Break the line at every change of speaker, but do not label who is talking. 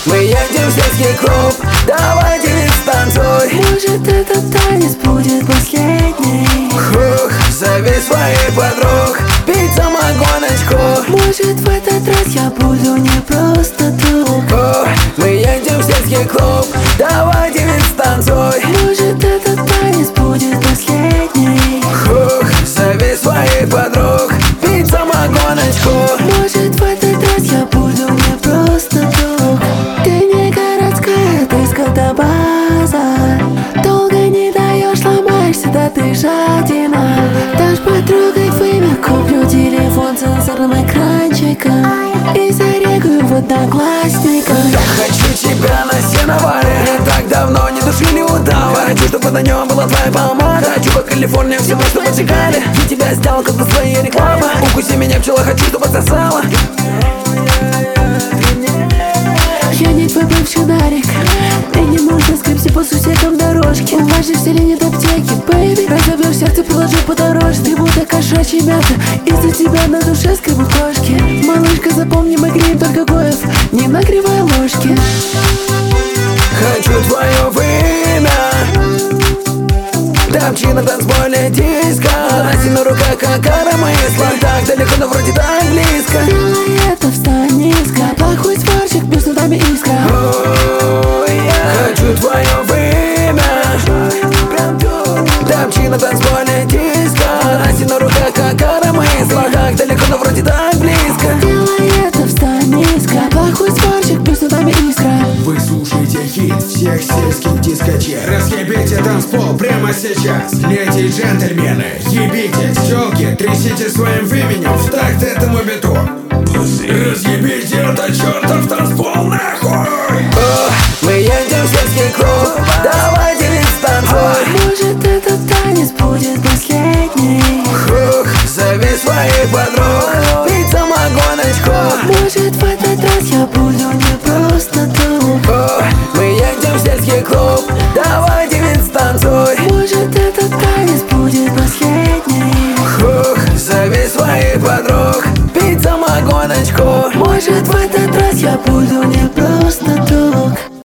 мы едем в сельский клуб, давай, девиц, танцуй.
Может, этот танец будет последний.
Хух, зови своих подруг, пить самогоночку.
Может, в этот раз я буду не просто друг.
Мы едем в сельский клуб, давай, девиц, танцуй.
Может, этот танец будет последний.
Хух, зови своих подруг, пить самогоночку.
Может, в этот раз я буду не просто друг. Ты не городская, ты скотобаза. Долго не даешь, ломаешься, да ты жадина. Дашь потрогать вымя, куплю телефон с сенсорным экранчиком и зарегаю в Одноклассниках.
Я хочу тебя на сеновале, так давно ни души не удава. Хочу, чтобы на нем была твоя помада. Хочу по Калифорнии все просто поджигали. Я тебя сделал как на своей рекламы. Укуси меня, пчела, хочу, чтобы сосала.
Я не твой бывший нарик. Ты не можешь скрипси по сусекам дорожки. У вас же в селе нет аптеки, бэйби. Разобьешь сердце, положи подороже. Ты будто кошачья мята, из-за тебя на душе скребут кошки. Малышка, запомни, мы греем только гоев, не нагревай ложки.
Хочу твое вымя, топчи на танцполе диско. Носи на руках, как коромысла. Так далеко, но вроде так близко.
Делай это, встань низко. Плохой сварщик, между нами искра.
Хочу твое вымя, топчи на танцполе диско. Носи на руках, как коромысла. Так далеко, но вроде так близко.
Делай это, встань низко. Плохой сварщик, между нами искра.
Вы слушаете хит всех сельских дискотек. Разъебите танцпол прямо сейчас. Леди и джентльмены, ебитесь, тёлки, трясите своим именем в такт этому биту. Разъебите этот чертов танцпол нахуй.
Мы едем в сельский клуб, давай, девиц, танцуй.
Может, этот танец будет последний.
Хух, зови своих подруг, пить самогоночку.
Может, в этот раз я буду не просто друг.
Мы едем в сельский клуб, давай, девиц, танцуй.
Может, этот танец будет последний.
Хух, зови своих подруг, пить самогоночку.
Может, в этот раз я буду не просто друг.